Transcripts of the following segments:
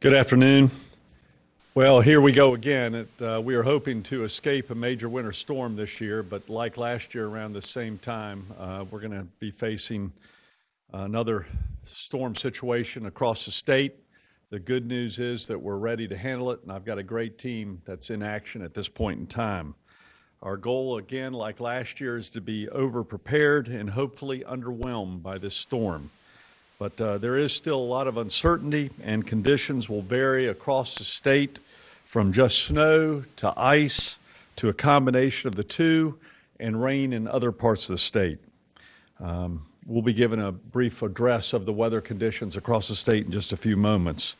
Good afternoon. Well, here we go again. We are hoping to escape a major winter storm this year, but like last year around the same time, we're going to be facing another storm situation across the state. The good news is that we're ready to handle it, and I've got a great team that's in action at this point in time. Our goal, again, like last year, is to be over-prepared and hopefully underwhelmed by this storm. But there is still a lot of uncertainty, and conditions will vary across the state from just snow to ice to a combination of the two and rain in other parts of the state. We'll be given a brief address of the weather conditions across the state in just a few moments.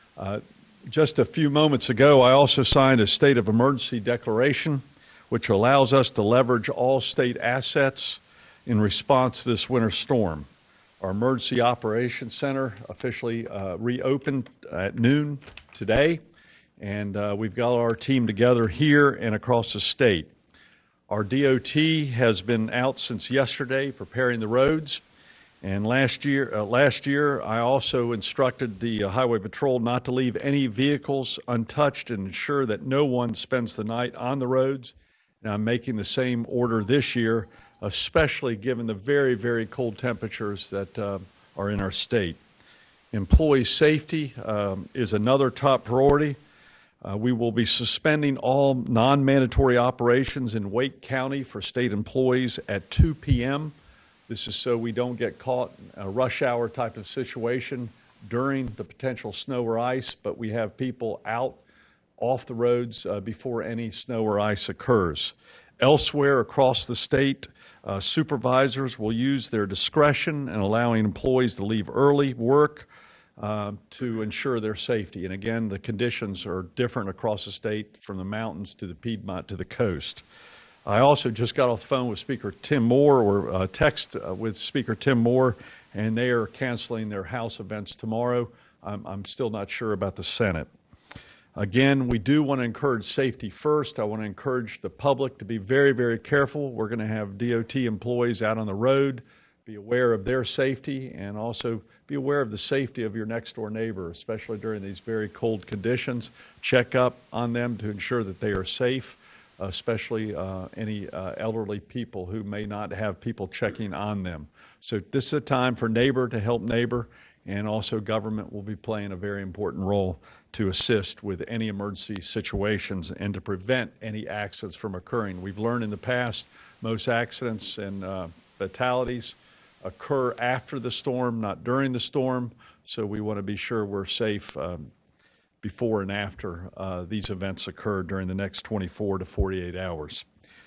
Just a few moments ago, I also signed a state of emergency declaration, which allows us to leverage all state assets in response to this winter storm. Our Emergency Operations Center officially reopened at noon today, and we've got our team together here and across the state. Our DOT has been out since yesterday preparing the roads, and last year I also instructed the Highway Patrol not to leave any vehicles untouched and ensure that no one spends the night on the roads. And I'm making the same order this year, especially given the very, very cold temperatures that are in our state. Employee safety is another top priority. We will be suspending all non-mandatory operations in Wake County for state employees at 2 p.m. This is so we don't get caught in a rush hour type of situation during the potential snow or ice, but we have people out off the roads before any snow or ice occurs. Elsewhere across the state, supervisors will use their discretion in allowing employees to leave early work to ensure their safety. And again, the conditions are different across the state, from the mountains to the Piedmont to the coast. I also just got off the phone with Speaker Tim Moore, or text with Speaker Tim Moore, and they are canceling their House events tomorrow. I'm still not sure about the Senate. Again, we do want to encourage safety first. I want to encourage the public to be very, very careful. We're going to have DOT employees out on the road. Be aware of their safety, and also be aware of the safety of your next door neighbor, especially during these very cold conditions. Check up on them to ensure that they are safe, especially any elderly people who may not have people checking on them. So this is a time for neighbor to help neighbor, and also government will be playing a very important role to assist with any emergency situations and to prevent any accidents from occurring. We've learned in the past most accidents and fatalities occur after the storm, not during the storm, so we want to be sure we're safe before and after these events occur during the next 24 to 48 hours.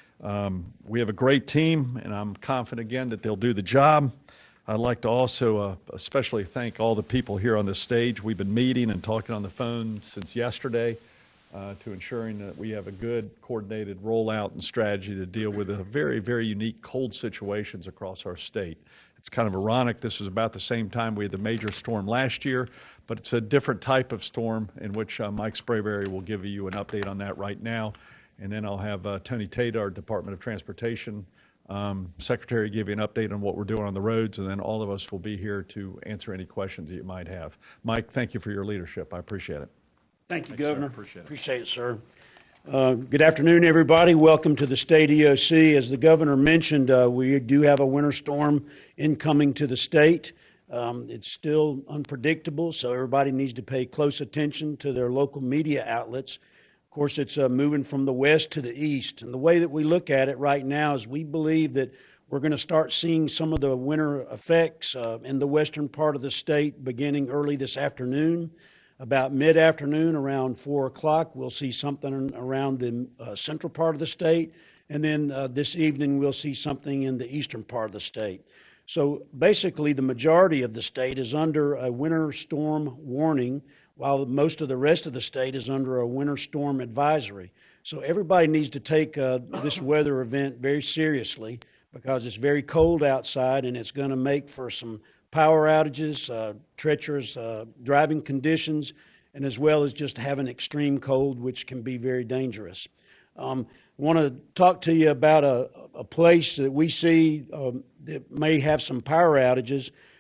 We have a great team, and I'm confident again that they'll do the job. I'd like to also especially thank all the people here on the stage. We've been meeting and talking on the phone since yesterday to ensuring that we have a good coordinated rollout and strategy to deal with the very, very unique cold situations across our state. It's kind of ironic. This is about the same time we had the major storm last year, but it's a different type of storm in which Mike Sprayberry will give you an update on that right now. And then I'll have Tony Tate, our Department of Transportation Secretary, give you an update on what we're doing on the roads, and then all of us will be here to answer any questions that you might have. Mike, thank you for your leadership. I appreciate it. Thank you, Governor. Appreciate it, sir. Good afternoon, everybody. Welcome to the State EOC. As the Governor mentioned, we do have a winter storm incoming to the state. It's still unpredictable, so everybody needs to pay close attention to their local media outlets. Of course, it's moving from the west to the east. And the way that we look at it right now is we believe that we're going to start seeing some of the winter effects in the western part of the state beginning early this afternoon. About mid-afternoon, around 4 o'clock, we'll see something around the central part of the state. And then this evening, we'll see something in the eastern part of the state. So basically, the majority of the state is under a winter storm warning, while most of the rest of the state is under a winter storm advisory. So everybody needs to take this weather event very seriously, because it's very cold outside and it's going to make for some power outages, treacherous driving conditions, and as well as just having extreme cold, which can be very dangerous. I want to talk to you about a place that we see that may have some power outages.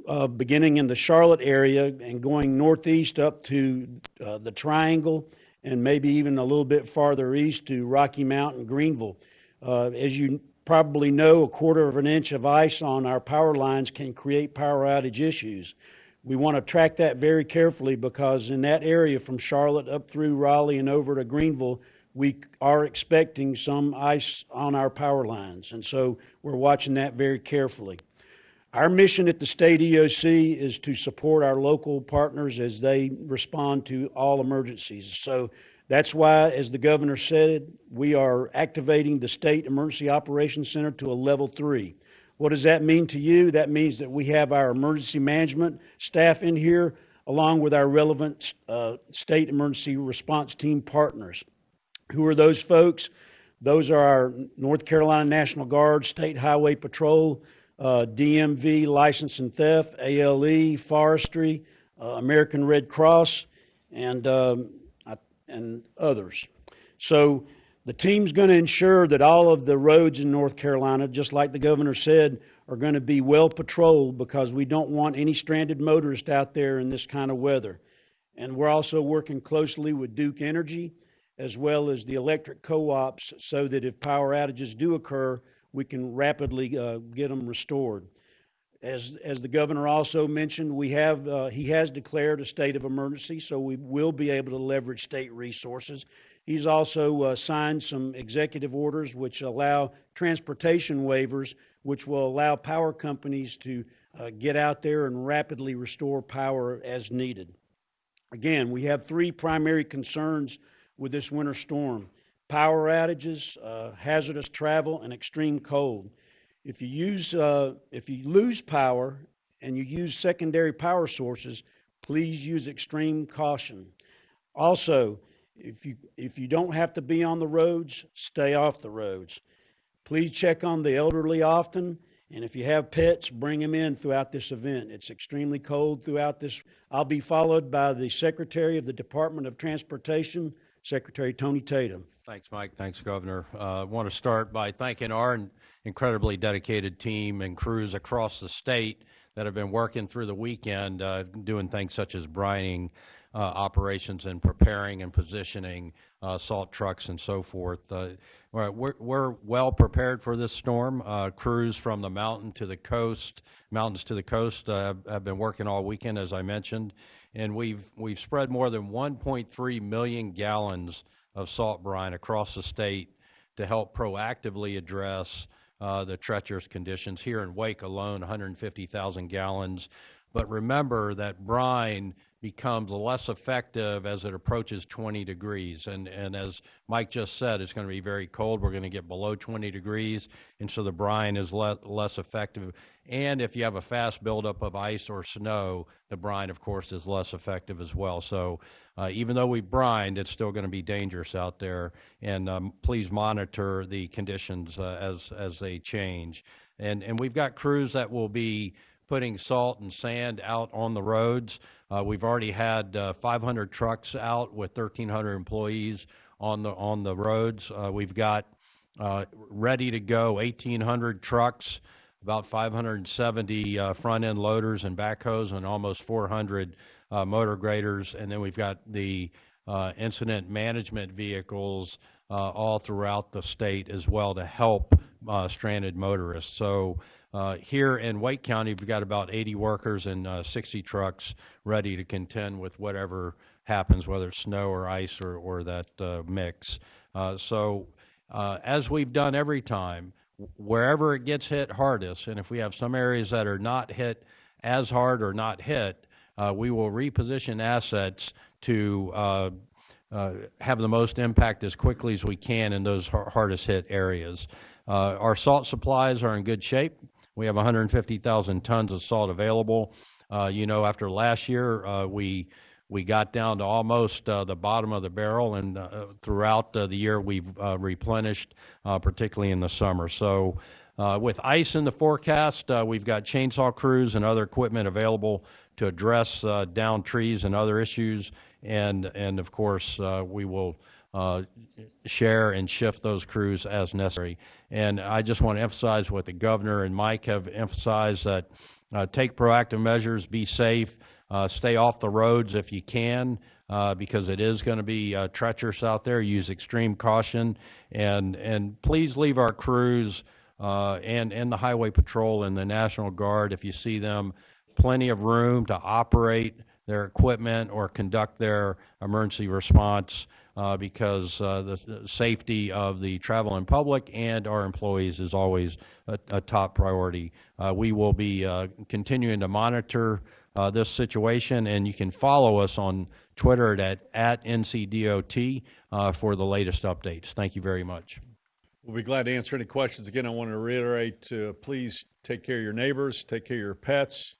beginning in the Charlotte area and going northeast up to the Triangle and maybe even a little bit farther east to Rocky Mount and Greenville. As you probably know, a quarter of an inch of ice on our power lines can create power outage issues. We want to track that very carefully because in that area from Charlotte up through Raleigh and over to Greenville, we are expecting some ice on our power lines, and so we're watching that very carefully. Our mission at the State EOC is to support our local partners as they respond to all emergencies. So that's why, as the governor said, we are activating the State Emergency Operations Center to a level 3. What does that mean to you? That means that we have our emergency management staff in here along with our relevant state emergency response team partners. Who are those folks? Those are our North Carolina National Guard, State Highway Patrol, DMV, License and Theft, ALE, Forestry, American Red Cross, and others. So the team's going to ensure that all of the roads in North Carolina, just like the governor said, are going to be well patrolled because we don't want any stranded motorists out there in this kind of weather. And we're also working closely with Duke Energy as well as the electric co-ops so that if power outages do occur, we can rapidly get them restored. As the governor also mentioned, he has declared a state of emergency, so we will be able to leverage state resources. He's also signed some executive orders which allow transportation waivers, which will allow power companies to get out there and rapidly restore power as needed. Again, we have three primary concerns with this winter storm: power outages, hazardous travel, and extreme cold. If you lose power and you use secondary power sources, please use extreme caution. Also, if you don't have to be on the roads, stay off the roads. Please check on the elderly often, and if you have pets, bring them in throughout this event. It's extremely cold throughout this. I'll be followed by the Secretary of the Department of Transportation, Secretary Tony Tatum. Thanks, Mike. Thanks, Governor. I want to start by thanking our incredibly dedicated team and crews across the state that have been working through the weekend, doing things such as brining operations and preparing and positioning salt trucks and so forth. We're well prepared for this storm. Crews from the mountains to the coast have been working all weekend, as I mentioned, and we've spread more than 1.3 million gallons of salt brine across the state to help proactively address the treacherous conditions. Here in Wake alone, 150,000 gallons. But remember that brine becomes less effective as it approaches 20 degrees. And as Mike just said, it's going to be very cold. We're going to get below 20 degrees, and so the brine is less effective. And if you have a fast buildup of ice or snow, the brine, of course, is less effective as well. So even though we brined, it's still going to be dangerous out there. And please monitor the conditions as they change. And we've got crews that will be putting salt and sand out on the roads. We've already had 500 trucks out with 1,300 employees on the roads. We've got ready to go 1,800 trucks, about 570 front-end loaders and backhoes, and almost 400 motor graders. And then we've got the incident management vehicles all throughout the state as well to help stranded motorists. So here in Wake County, we've got about 80 workers and 60 trucks ready to contend with whatever happens, whether it's snow or ice or that mix. So as we've done every time, wherever it gets hit hardest, and if we have some areas that are not hit as hard or not hit, we will reposition assets to have the most impact as quickly as we can in those hardest hit areas. Our salt supplies are in good shape. We have 150,000 tons of salt available. After last year, we got down to almost the bottom of the barrel, and throughout the year we've replenished, particularly in the summer. So with ice in the forecast, we've got chainsaw crews and other equipment available to address downed trees and other issues, and of course we will share and shift those crews as necessary. And I just want to emphasize what the governor and Mike have emphasized, that take proactive measures, be safe, stay off the roads if you can, because it is going to be treacherous out there. Use extreme caution, and please leave our crews and the Highway Patrol and the National Guard, if you see them, plenty of room to operate their equipment or conduct their emergency response, because the safety of the traveling public and our employees is always a top priority. We will be continuing to monitor this situation, and you can follow us on Twitter at NCDOT for the latest updates. Thank you very much. We'll be glad to answer any questions. Again, I want to reiterate, please take care of your neighbors, take care of your pets,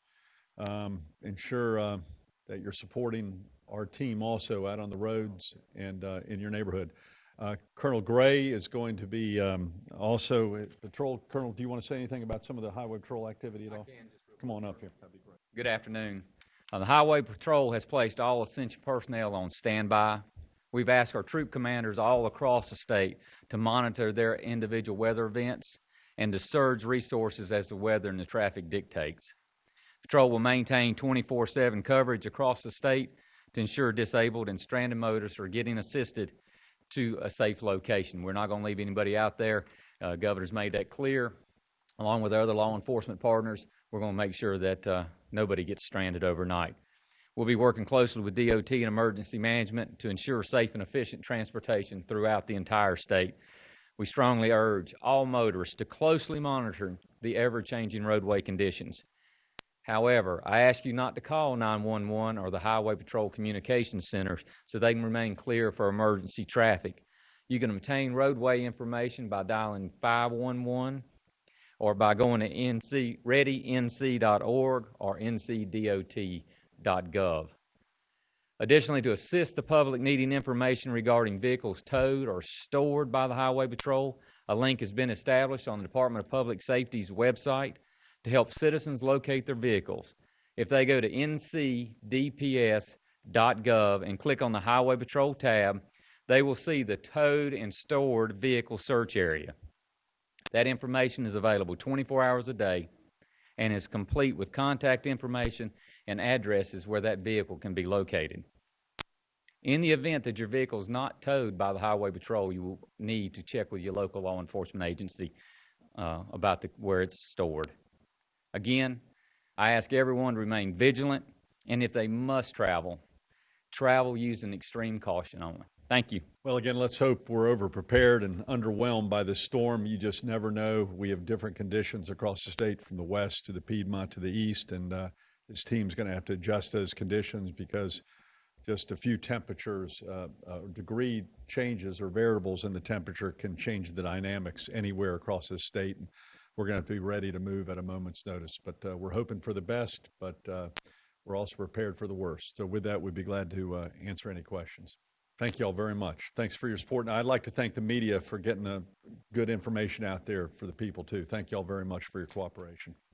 ensure that you're supporting our team also out on the roads and in your neighborhood. Colonel Gray is going to be also patrol. Colonel, do you want to say anything about some of the Highway Patrol activity at all? Come on up here. That'd be great. Good afternoon. The Highway Patrol has placed all essential personnel on standby. We've asked our troop commanders all across the state to monitor their individual weather events and to surge resources as the weather and the traffic dictates. Patrol will maintain 24/7 coverage across the state to ensure disabled and stranded motorists are getting assisted to a safe location. We're not going to leave anybody out there. Governor's made that clear. Along with our other law enforcement partners, we're going to make sure that nobody gets stranded overnight. We'll be working closely with DOT and emergency management to ensure safe and efficient transportation throughout the entire state. We strongly urge all motorists to closely monitor the ever-changing roadway conditions. However, I ask you not to call 911 or the Highway Patrol Communications Centers so they can remain clear for emergency traffic. You can obtain roadway information by dialing 511 or by going to readync.org or ncdot.gov. Additionally, to assist the public needing information regarding vehicles towed or stored by the Highway Patrol, a link has been established on the Department of Public Safety's website to help citizens locate their vehicles. If they go to ncdps.gov and click on the Highway Patrol tab, they will see the towed and stored vehicle search area. That information is available 24 hours a day and is complete with contact information and addresses where that vehicle can be located. In the event that your vehicle is not towed by the Highway Patrol, you will need to check with your local law enforcement agency about where it's stored. Again, I ask everyone to remain vigilant, and if they must travel using extreme caution only. Thank you. Well, again, let's hope we're over-prepared and underwhelmed by this storm. You just never know. We have different conditions across the state from the west to the Piedmont to the east, and this team's going to have to adjust those conditions because just a few temperatures, degree changes or variables in the temperature can change the dynamics anywhere across this state. And we're going to have to be ready to move at a moment's notice. But we're hoping for the best, but we're also prepared for the worst. So with that, we'd be glad to answer any questions. Thank you all very much. Thanks for your support. And I'd like to thank the media for getting the good information out there for the people, too. Thank you all very much for your cooperation.